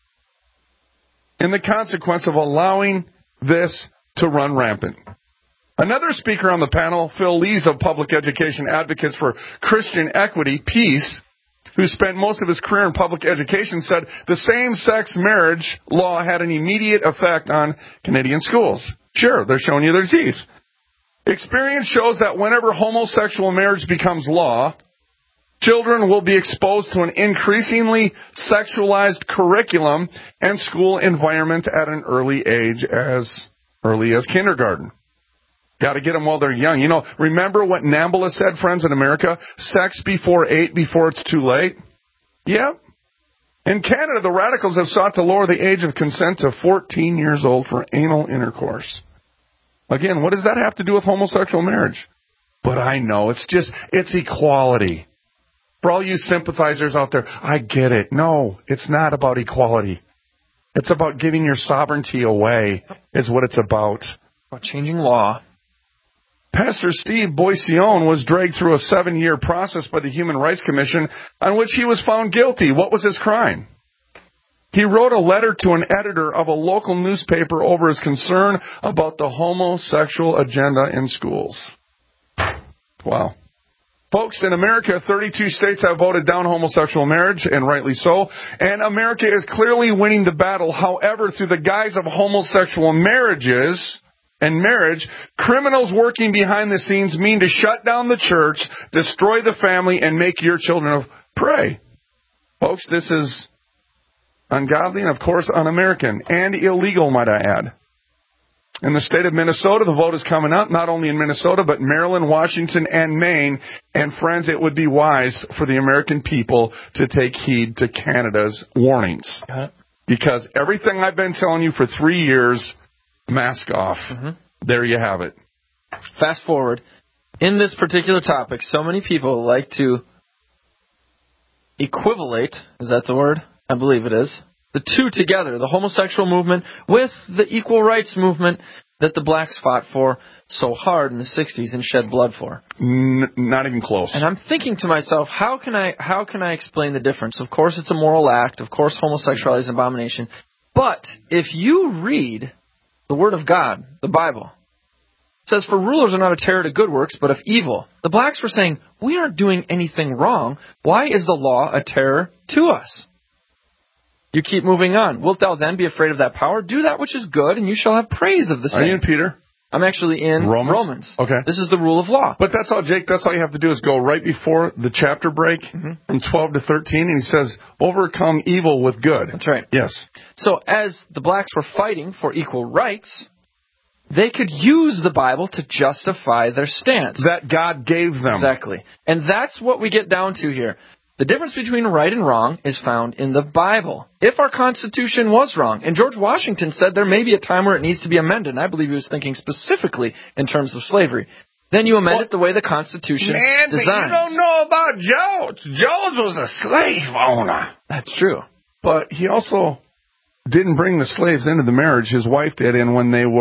in the consequence of allowing this to run rampant. Another speaker on the panel, Phil Lees of Public Education Advocates for Christian Equity, Peace, who spent most of his career in public education, said the same-sex marriage law had an immediate effect on Canadian schools. Sure, they're showing you their teeth. Experience shows that whenever homosexual marriage becomes law, children will be exposed to an increasingly sexualized curriculum and school environment at an early age, as early as kindergarten. Got to get them while they're young. You know, remember what Nambla said, friends, in America? Sex before 8, before it's too late? Yeah. In Canada, the radicals have sought to lower the age of consent to 14 years old for anal intercourse. Again, what does that have to do with homosexual marriage? But I know, it's equality. For all you sympathizers out there, I get it. No, it's not about equality. It's about giving your sovereignty away is what it's about. About changing law. Pastor Steve Boisillon was dragged through a 7-year process by the Human Rights Commission on which he was found guilty. What was his crime? He wrote a letter to an editor of a local newspaper over his concern about the homosexual agenda in schools. Wow. Folks, in America, 32 states have voted down homosexual marriage, and rightly so. And America is clearly winning the battle. However, through the guise of homosexual marriages and marriage, criminals working behind the scenes mean to shut down the church, destroy the family, and make your children a prey. Folks, this is ungodly and, of course, un-American and illegal, might I add. In the state of Minnesota, the vote is coming up, not only in Minnesota, but Maryland, Washington, and Maine. And friends, it would be wise for the American people to take heed to Canada's warnings. Because everything I've been telling you for 3 years, mask off. There you have it. Fast forward. In this particular topic, so many people like to equivalate, is that the word? I believe it is. The two together, the homosexual movement with the equal rights movement that the blacks fought for so hard in the 60s and shed blood for. Not even close. And I'm thinking to myself, how can I explain the difference? Of course, it's a moral act. Of course, homosexuality is an abomination. But if you read the Word of God, the Bible, it says, for rulers are not a terror to good works, but of evil. The blacks were saying, we aren't doing anything wrong. Why is the law a terror to us? You keep moving on. Wilt thou then be afraid of that power? Do that which is good, and you shall have praise of the same. Are you in Peter? I'm actually in Romans. Okay. This is the rule of law. But that's all, Jake, that's all you have to do is go right before the chapter break from 12 to 13, and he says, overcome evil with good. That's right. Yes. So as the blacks were fighting for equal rights, they could use the Bible to justify their stance. That God gave them. Exactly. And that's what we get down to here. The difference between right and wrong is found in the Bible. If our Constitution was wrong, and George Washington said there may be a time where it needs to be amended, and I believe he was thinking specifically in terms of slavery, then you amend it the way the Constitution designs. But you don't know about George. George was a slave owner. That's true. But he also didn't bring the slaves into the marriage. His wife did, and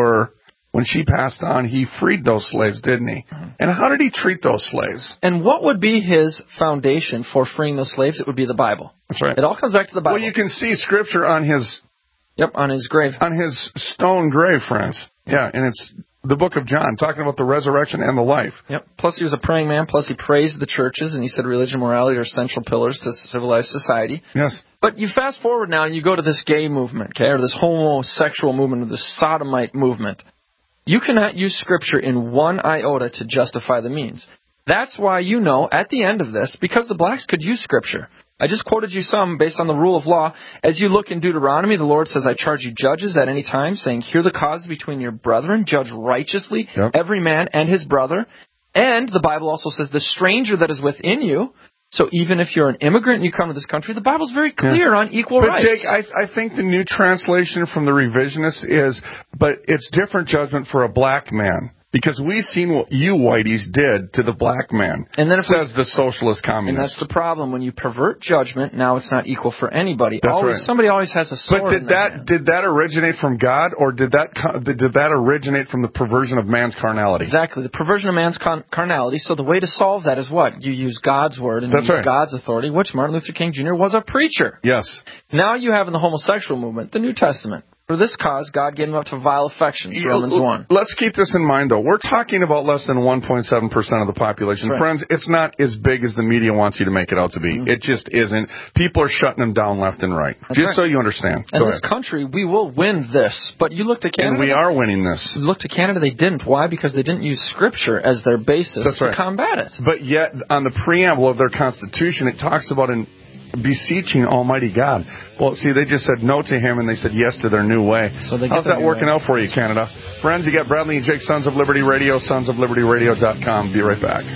when she passed on, he freed those slaves, didn't he? And how did he treat those slaves? And what would be his foundation for freeing those slaves? It would be the Bible. That's right. It all comes back to the Bible. Well, you can see Scripture on his... on his grave. On his stone grave, friends. Yeah, and it's the book of John, talking about the resurrection and the life. Yep. Plus, he was a praying man. Plus, he praised the churches, and he said religion and morality are essential pillars to civilized society. Yes. But you fast forward now, and you go to this gay movement, okay, or this homosexual movement, or this sodomite movement. You cannot use Scripture in one iota to justify the means. That's why you know, at the end of this, because the blacks could use Scripture. I just quoted you some based on the rule of law. As you look in Deuteronomy, the Lord says, I charge you judges at any time, saying, hear the cause between your brethren, judge righteously, every man and his brother. And the Bible also says, the stranger that is within you. So even if you're an immigrant and you come to this country, the Bible's very clear on equal rights. But Jake, I think the new translation from the revisionists is, but it's different judgment for a black man. Because we've seen what you whiteys did to the black man, and then says the socialist communist. And that's the problem. When you pervert judgment, now it's not equal for anybody. That's right. Somebody always has a sword. But did that originate from God, or did that originate from the perversion of man's carnality? Exactly, the perversion of man's carnality. So the way to solve that is what? You use God's word and use God's authority, which Martin Luther King Jr. was a preacher. Yes. Now you have in the homosexual movement, the New Testament. For this cause, God gave him up to vile affections, Romans 1. Let's keep this in mind, though. We're talking about less than 1.7% of the population. Right. Friends, it's not as big as the media wants you to make it out to be. It just isn't. People are shutting them down left and right. So you understand. And this country, we will win this. But you look to Canada. And we are winning this. You look to Canada, they didn't. Why? Because they didn't use Scripture as their basis to combat it. But yet, on the preamble of their Constitution, it talks about beseeching Almighty God. Well, see, they just said no to him, and they said yes to their new way. So how's that working out for you, Canada? Friends, you got Bradley and Jake, Sons of Liberty Radio, sonsoflibertyradio.com. Be right back.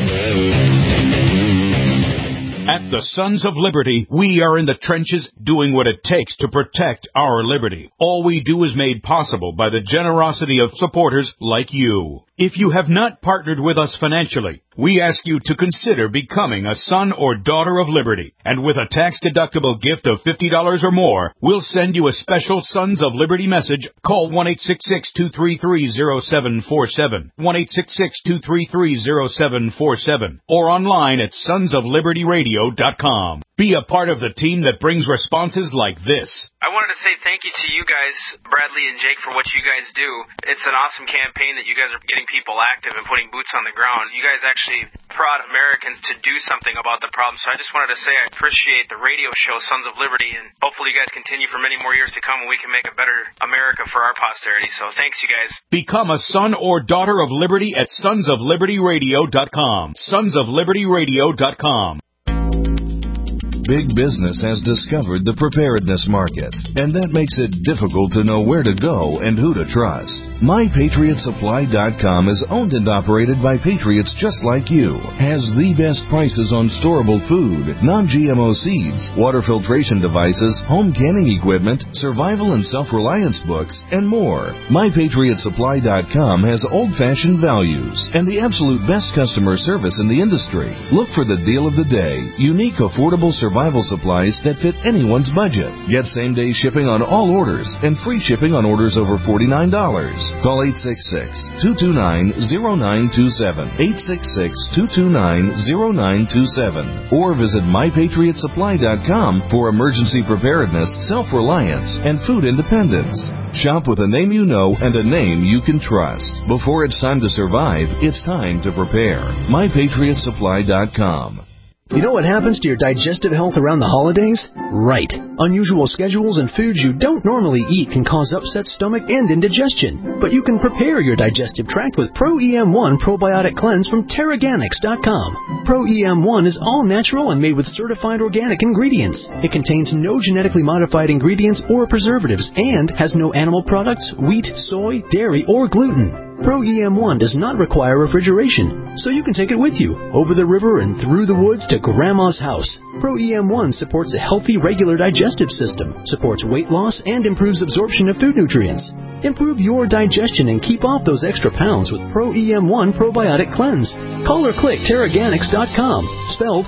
At the Sons of Liberty, we are in the trenches doing what it takes to protect our liberty. All we do is made possible by the generosity of supporters like you. If you have not partnered with us financially, We ask you to consider becoming a son or daughter of Liberty. And with a tax-deductible gift of $50 or more, we'll send you a special Sons of Liberty message. Call 1-866-233-0747, 1-866-233-0747, or online at sonsoflibertyradio.com. Be a part of the team that brings responses like this. I wanted to say thank you to you guys, Bradley and Jake, for what you guys do. It's an awesome campaign that you guys are getting people active and putting boots on the ground. You guys actually prod Americans to do something about the problem. So I just wanted to say I appreciate the radio show, Sons of Liberty, and hopefully you guys continue for many more years to come and we can make a better America for our posterity. So thanks, you guys. Become a son or daughter of Liberty at sonsoflibertyradio.com. Sonsoflibertyradio.com. Big business has discovered the preparedness market, and that makes it difficult to know where to go and who to trust. MyPatriotSupply.com is owned and operated by patriots just like you, has the best prices on storable food, non-GMO seeds, water filtration devices, home canning equipment, survival and self-reliance books, and more. MyPatriotSupply.com has old-fashioned values and the absolute best customer service in the industry. Look for the deal of the day, unique, affordable survival supplies that fit anyone's budget. Get same-day shipping on all orders and free shipping on orders over $49. Call 866-229-0927, 866-229-0927, or visit MyPatriotSupply.com for emergency preparedness, self-reliance, and food independence. Shop with a name you know and a name you can trust. Before it's time to survive, it's time to prepare. MyPatriotSupply.com. You know what happens to your digestive health around the holidays? Right. Unusual schedules and foods you don't normally eat can cause upset stomach and indigestion. But you can prepare your digestive tract with Pro-EM1 Probiotic Cleanse from Teraganix.com. Pro-EM1 is all natural and made with certified organic ingredients. It contains no genetically modified ingredients or preservatives and has no animal products, wheat, soy, dairy, or gluten. Pro-EM1 does not require refrigeration, so you can take it with you, over the river and through the woods to Grandma's house. Pro-EM1 supports a healthy, regular digestive system, supports weight loss, and improves absorption of food nutrients. Improve your digestion and keep off those extra pounds with Pro-EM1 Probiotic Cleanse. Call or click Teraganix.com, spelled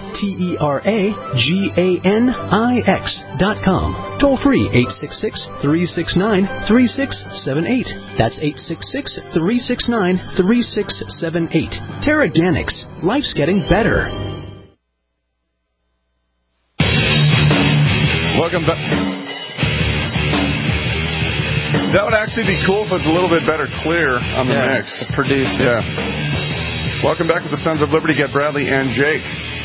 Teraganix.com. Toll free 866-369-3678. That's 866-369-3678. Teraganix. Life's getting better. Welcome back. That would actually be cool if it was a little bit better clear on the mix. To produce it. Yeah. Welcome back to the Sons of Liberty. Get Bradley and Jake.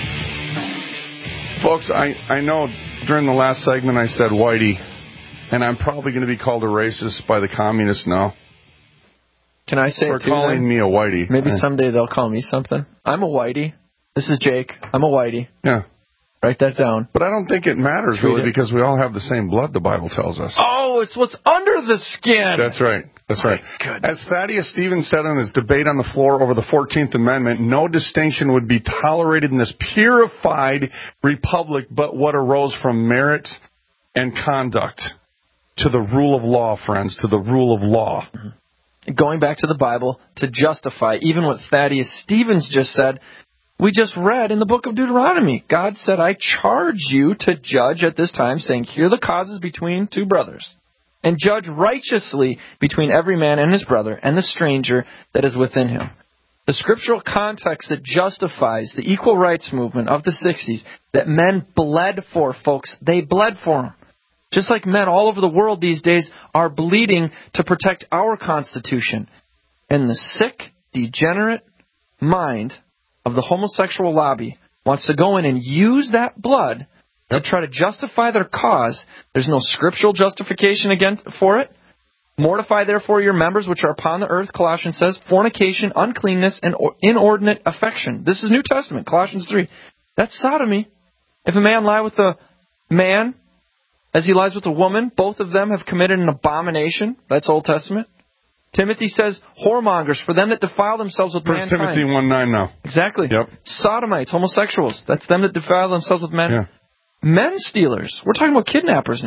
Folks, I know during the last segment I said whitey, and I'm probably going to be called a racist by the communists now. Can I say For it too? calling me a whitey. Maybe someday they'll call me something. I'm a whitey. This is Jake. I'm a whitey. Yeah. Write that down. But I don't think it matters really because we all have the same blood, the Bible tells us. Oh, it's what's under the skin. That's right. That's right. As Thaddeus Stevens said in his debate on the floor over the 14th Amendment, no distinction would be tolerated in this purified republic but what arose from merit and conduct. To the rule of law, friends, to the rule of law. Mm-hmm. Going back to the Bible to justify even what Thaddeus Stevens just said, we just read in the book of Deuteronomy. God said, I charge you to judge at this time, saying, hear the causes between two brothers, and judge righteously between every man and his brother and the stranger that is within him. The scriptural context that justifies the equal rights movement of the 60s that men bled for, folks, they bled for them. Just like men all over the world these days are bleeding to protect our Constitution. And the sick, degenerate mind of the homosexual lobby wants to go in and use that blood to try to justify their cause. There's no scriptural justification for it. Mortify, therefore, your members which are upon the earth, Colossians says, fornication, uncleanness, and inordinate affection. This is New Testament, Colossians 3. That's sodomy. If a man lie with a man as he lies with a woman, both of them have committed an abomination. That's Old Testament. Timothy says, whoremongers, for them that defile themselves with mankind. 1 Timothy 1:9 now. Exactly. Yep. Sodomites, homosexuals, that's them that defile themselves with men. Yeah. Men stealers. We're talking about kidnappers now.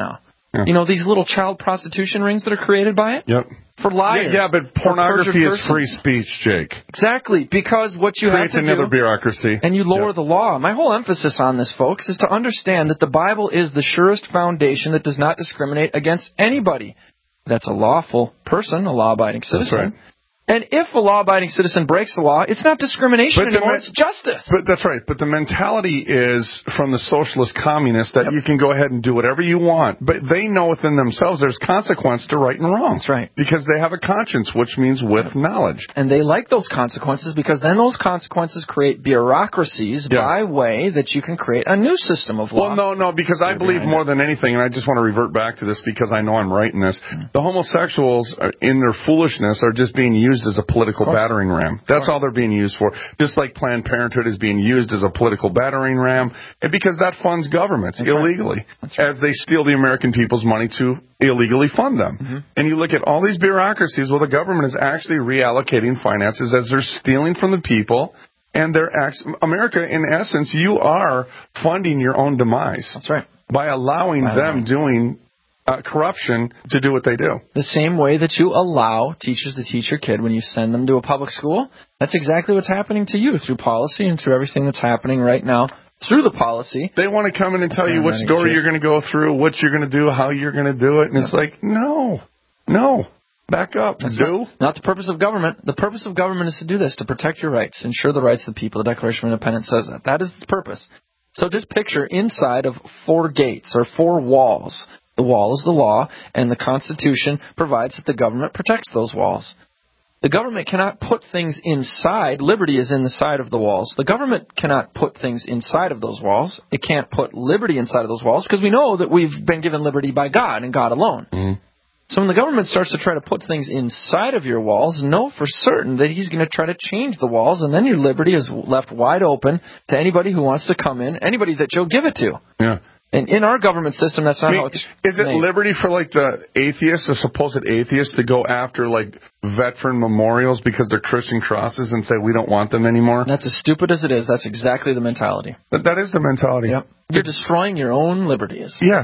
Yeah. You know, these little child prostitution rings that are created by it? Yep. For liars. Yeah, but pornography is free speech, Jake. Exactly, because what you Creates have to another do, bureaucracy. and you lower the law. My whole emphasis on this, folks, is to understand that the Bible is the surest foundation that does not discriminate against anybody. That's a lawful person, a law-abiding citizen. That's right. And if a law-abiding citizen breaks the law, it's not discrimination anymore, it's justice. But that's right. But the mentality is from the socialist communists that you can go ahead and do whatever you want. But they know within themselves there's consequence to right and wrong. That's right. Because they have a conscience, which means with knowledge. And they like those consequences because then those consequences create bureaucracies by way that you can create a new system of law. Well, no, because I believe more than anything, and I just want to revert back to this because I know I'm right in this, the homosexuals in their foolishness are just being used as a political battering ram. That's all they're being used for. Just like Planned Parenthood is being used as a political battering ram, and because that funds governments illegally, as they steal the American people's money to illegally fund them. And you look at all these bureaucracies, well, the government is actually reallocating finances as they're stealing from the people, and they're America, in essence, you are funding your own demise. That's right. By allowing them doing corruption to do what they do. The same way that you allow teachers to teach your kid when you send them to a public school, that's exactly what's happening to you through policy and through everything that's happening right now through the policy. They want to come in and tell you which door you're going to go through, what you're going to do, how you're going to do it, and it's like, no, back up. Not the purpose of government. The purpose of government is to do this, to protect your rights, ensure the rights of the people. The Declaration of Independence says that. That is its purpose. So just picture inside of 4 gates or 4 walls. The wall is the law, and the Constitution provides that the government protects those walls. The government cannot put things inside. Liberty is in the side of the walls. The government cannot put things inside of those walls. It can't put liberty inside of those walls because we know that we've been given liberty by God and God alone. So when the government starts to try to put things inside of your walls, know for certain that he's going to try to change the walls, and then your liberty is left wide open to anybody who wants to come in, anybody that you'll give it to. Yeah. And in our government system, that's not how it's Is it liberty for, like, the atheists, the supposed atheists, to go after, like, veteran memorials because they're Christian crosses and say we don't want them anymore? That's as stupid as it is. That's exactly the mentality. That is the mentality. Yep. You're destroying your own liberties. Yeah.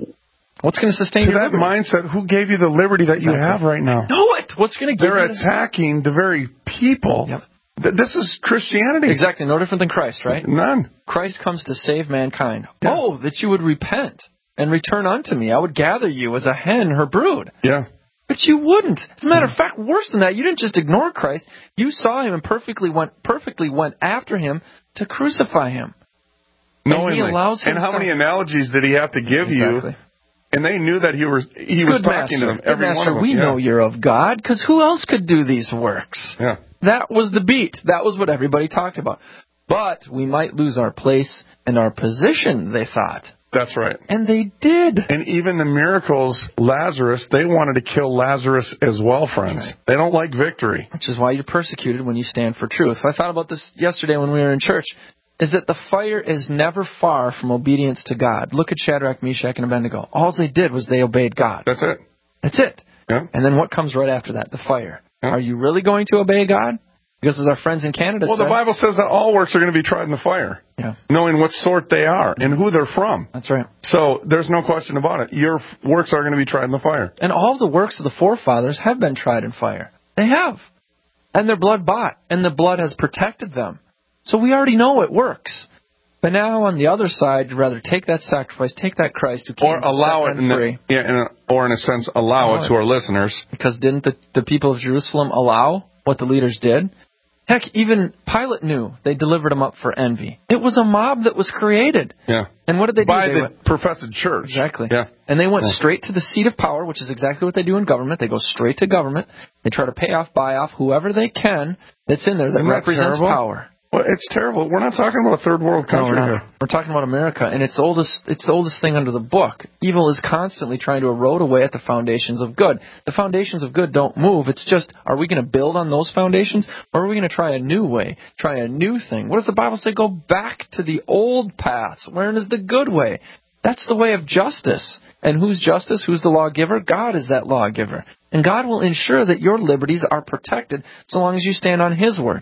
What's going to sustain your liberty? Mindset, who gave you the liberty that you have right now? Know it. What's going to give you They're attacking the very people. Yep. This is Christianity. Exactly. No different than Christ, right? None. Christ comes to save mankind. Yeah. Oh, that you would repent and return unto me. I would gather you as a hen her brood. Yeah. But you wouldn't. As a matter of fact, worse than that, you didn't just ignore Christ. You saw him and perfectly went after him to crucify him. Knowingly. And he allows him. And how many analogies did he have to give you? And they knew that he was talking to them. Every one of them. We know you're of God, because who else could do these works? Yeah. That was the beat. That was what everybody talked about. But we might lose our place and our position, they thought. That's right. And they did. And even the miracles, Lazarus, they wanted to kill Lazarus as well, friends. Right. They don't like victory. Which is why you're persecuted when you stand for truth. I thought about this yesterday when we were in church, is that the fire is never far from obedience to God. Look at Shadrach, Meshach, and Abednego. All they did was they obeyed God. That's it. That's it. Yeah. And then what comes right after that? The fire. Yeah. Are you really going to obey God? Because as our friends in Canada said, the Bible says that all works are going to be tried in the fire. Yeah. Knowing what sort they are and who they're from. That's right. So there's no question about it. Your works are going to be tried in the fire. And all the works of the forefathers have been tried in fire. They have. And their blood bought. And the blood has protected them. So we already know it works. But now on the other side, you'd rather take that sacrifice, take that Christ who came or allow to set men free. Or in a sense, allow it to our listeners. Because didn't the people of Jerusalem allow what the leaders did? Heck, even Pilate knew they delivered him up for envy. It was a mob that was created. Yeah. And what did they do? By the professed church. Exactly. Yeah. And they went straight to the seat of power, which is exactly what they do in government. They go straight to government. They try to buy off whoever they can that's in there that represents power. Well, it's terrible. We're not talking about a third world country here. We're talking about America, and it's the oldest thing under the book. Evil is constantly trying to erode away at the foundations of good. The foundations of good don't move. It's just, are we going to build on those foundations, or are we going to try a new way, try a new thing? What does the Bible say? Go back to the old paths. Wherein is the good way? That's the way of justice. And who's justice? Who's the lawgiver? God is that lawgiver. And God will ensure that your liberties are protected so long as you stand on His word.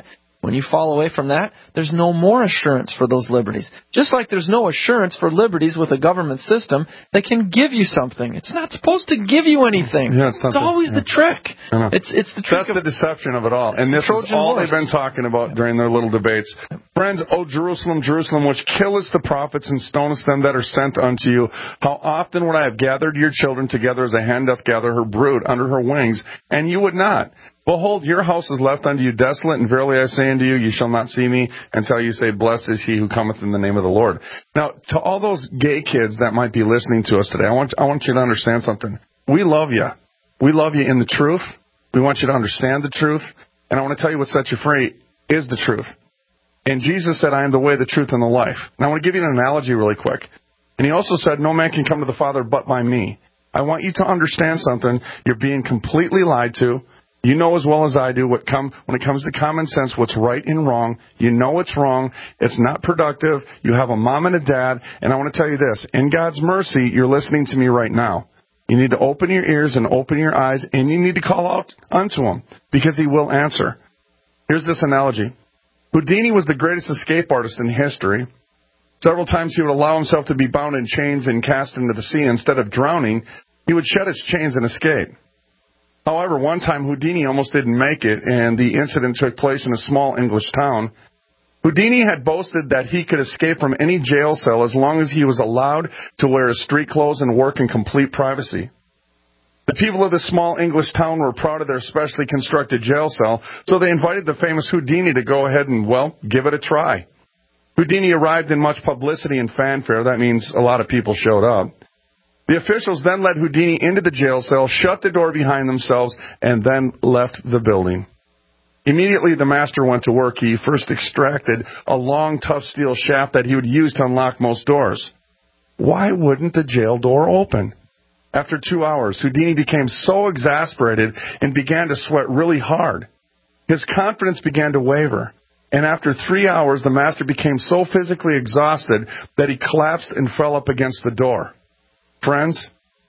When you fall away from that, there's no more assurance for those liberties. Just like there's no assurance for liberties with a government system that can give you something. It's not supposed to give you anything. Yeah, it's always the trick. It's the trick. That's the deception of it all. And this is all they've been talking about during their little debates. Friends, O Jerusalem, Jerusalem, which killest the prophets and stonest them that are sent unto you, how often would I have gathered your children together as a hen doth gather her brood under her wings, and you would not. Behold, your house is left unto you desolate, and verily I say unto you, you shall not see me until you say, blessed is he who cometh in the name of the Lord. Now, to all those gay kids that might be listening to us today, I want you to understand something. We love you. We love you in the truth. We want you to understand the truth. And I want to tell you what sets you free is the truth. And Jesus said, I am the way, the truth, and the life. And I want to give you an analogy really quick. And he also said, no man can come to the Father but by me. I want you to understand something. You're being completely lied to. You know as well as I do when it comes to common sense, what's right and wrong. You know it's wrong. It's not productive. You have a mom and a dad. And I want to tell you this. In God's mercy, you're listening to me right now. You need to open your ears and open your eyes, and you need to call out unto him because he will answer. Here's this analogy. Houdini was the greatest escape artist in history. Several times he would allow himself to be bound in chains and cast into the sea. Instead of drowning, he would shed his chains and escape. However, one time Houdini almost didn't make it, and the incident took place in a small English town. Houdini had boasted that he could escape from any jail cell as long as he was allowed to wear his street clothes and work in complete privacy. The people of this small English town were proud of their specially constructed jail cell, so they invited the famous Houdini to go ahead and, give it a try. Houdini arrived in much publicity and fanfare. That means a lot of people showed up. The officials then led Houdini into the jail cell, shut the door behind themselves, and then left the building. Immediately, the master went to work. He first extracted a long, tough steel shaft that he would use to unlock most doors. Why wouldn't the jail door open? After 2 hours, Houdini became so exasperated and began to sweat really hard. His confidence began to waver. And after 3 hours, the master became so physically exhausted that he collapsed and fell up against the door. Friends,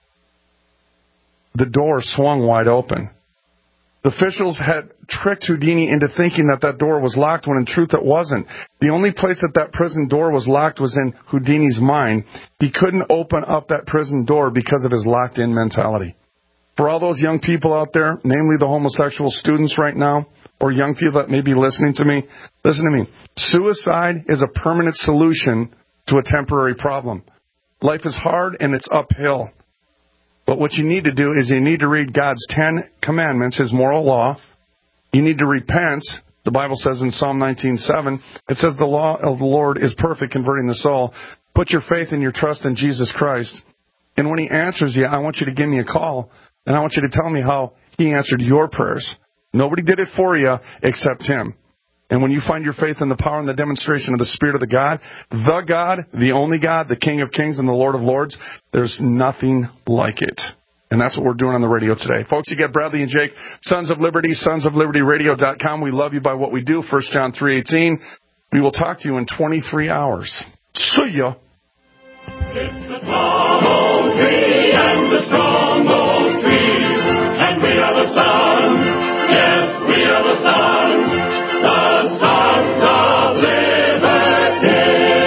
the door swung wide open. The officials had tricked Houdini into thinking that door was locked when in truth it wasn't. The only place that prison door was locked was in Houdini's mind. He couldn't open up that prison door because of his locked-in mentality. For all those young people out there, namely the homosexual students right now, or young people that may be listening to me, listen to me. Suicide is a permanent solution to a temporary problem. Life is hard and it's uphill. But what you need to do is you need to read God's 10 commandments, his moral law. You need to repent. The Bible says in Psalm 19:7, it says the law of the Lord is perfect, converting the soul. Put your faith and your trust in Jesus Christ. And when he answers you, I want you to give me a call, and I want you to tell me how he answered your prayers. Nobody did it for you except him. And when you find your faith in the power and the demonstration of the Spirit of the God, the only God, the King of Kings and the Lord of Lords, there's nothing like it. And that's what we're doing on the radio today. Folks, you get Bradley and Jake, Sons of Liberty, sonsoflibertyradio.com. We love you by what we do, 1 John 3:18. We will talk to you in 23 hours. See ya. It's the tall old tree and the strong old tree, and we are the sons, yes, we are the sons. The Sons of Liberty.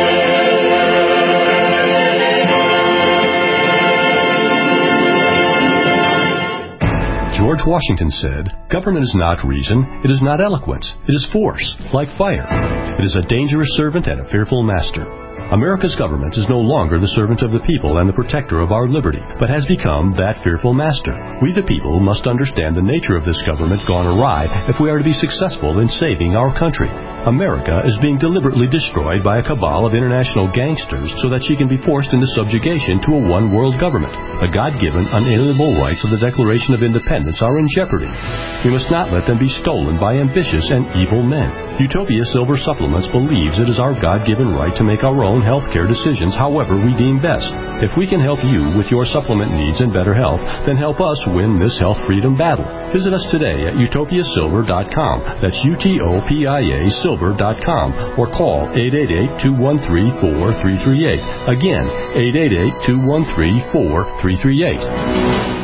George Washington said, "Government is not reason, it is not eloquence, it is force, like fire. It is a dangerous servant and a fearful master." America's government is no longer the servant of the people and the protector of our liberty, but has become that fearful master. We the people must understand the nature of this government gone awry if we are to be successful in saving our country. America is being deliberately destroyed by a cabal of international gangsters so that she can be forced into subjugation to a one-world government. The God-given, unalienable rights of the Declaration of Independence are in jeopardy. We must not let them be stolen by ambitious and evil men. Utopia Silver Supplements believes it is our God-given right to make our own healthcare decisions however we deem best. If we can help you with your supplement needs and better health, then help us win this health freedom battle. Visit us today at utopiasilver.com. That's UTOPIA Silver.com, or call 888-213-4338. Again, 888-213-4338.